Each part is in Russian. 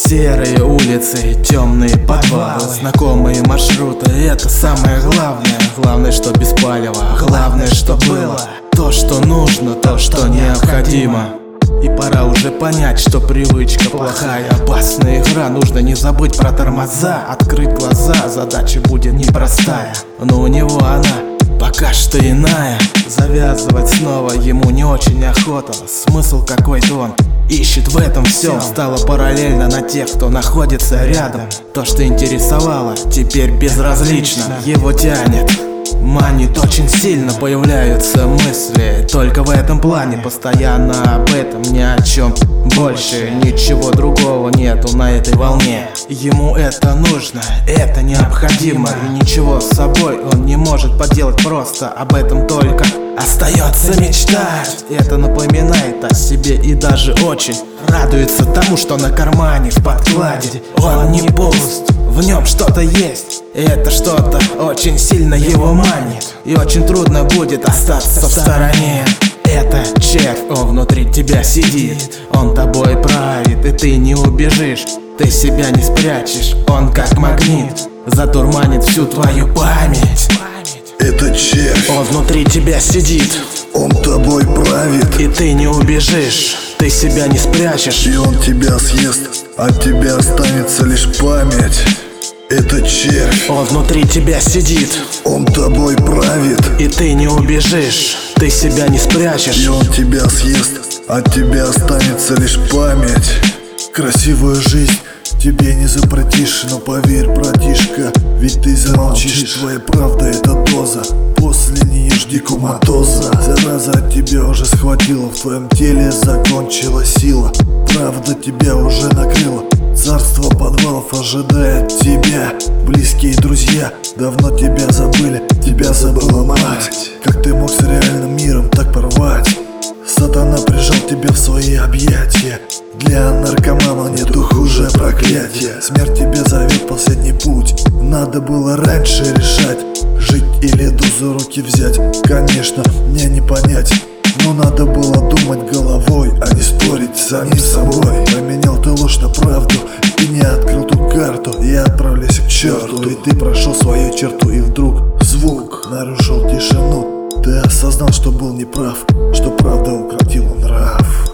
Серые улицы, темные подвалы, знакомые маршруты — это самое главное. Главное, что без палева, главное, что было. То, что нужно, то, что необходимо. И пора уже понять, что привычка плохая, опасная игра. Нужно не забыть про тормоза, открыть глаза, задача будет непростая. Но у него она пока что иная. Завязывать снова ему не очень охота. Смысл какой-то он ищет в этом всем. Стало параллельно на тех, кто находится рядом. То, что интересовало, теперь безразлично. Его тянет, манит очень сильно. Появляются мысли только в этом плане. Постоянно об этом, ни о чем больше. Ничего другого нету на этой волне. Ему это нужно, это необходимо. И ничего с собой он не может поделать. Просто об этом только остается мечтать. Это напоминает о себе и даже очень радуется тому, что на кармане в подкладе он не пуст. В нем что-то есть, и это что-то очень сильно его манит. И очень трудно будет остаться в стороне. Это червь, он внутри тебя сидит. Он тобой правит, и ты не убежишь. Ты себя не спрячешь, он как магнит затурманит всю твою память. Это червь, он внутри тебя сидит. Он тобой правит, и ты не убежишь. Ты себя не спрячешь, и он тебя съест. От тебя останется лишь память. Это червь, он внутри тебя сидит. Он тобой правит, и ты не убежишь. Ты себя не спрячешь, и он тебя съест. От тебя останется лишь память. Красивую жизнь тебе не запретишь, но поверь, братишка, ведь ты замолчишь. Твоя правда — это доза, после нее жди коматоза. Зараза от тебя уже схватила, в твоем теле закончилась сила. Правда тебя уже накрыла, царство подвалов ожидает тебя. Близкие друзья давно тебя забыли, тебя забыла мать. Как ты мог с реальным миром так порвать? Сатана прижал тебя в свои объятия. Для наркомана нету хуже проклятия. Смерть тебе зовет, последний путь. Надо было раньше решать, жить или дозу руки взять. Конечно, мне не понять, но надо было думать головой, а не спорить с самим собой. Поменял ты ложь на правду и не открыл ту карту. Я отправляюсь к черту, и ты прошел свою черту. И вдруг звук нарушил тишину. Ты осознал, что был неправ, что правда укротила нрав.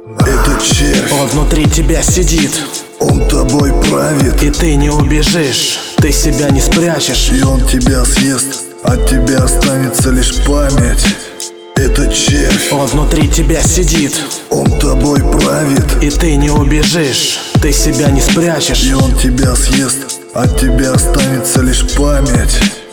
Это червь, он внутри тебя сидит. Он тобой правит, и ты не убежишь. Ты себя не спрячешь, и он тебя съест. От тебя останется лишь память. Это червь, он внутри тебя сидит. Он тобой правит, и ты не убежишь. Ты себя не спрячешь, и он тебя съест. От тебя останется лишь память.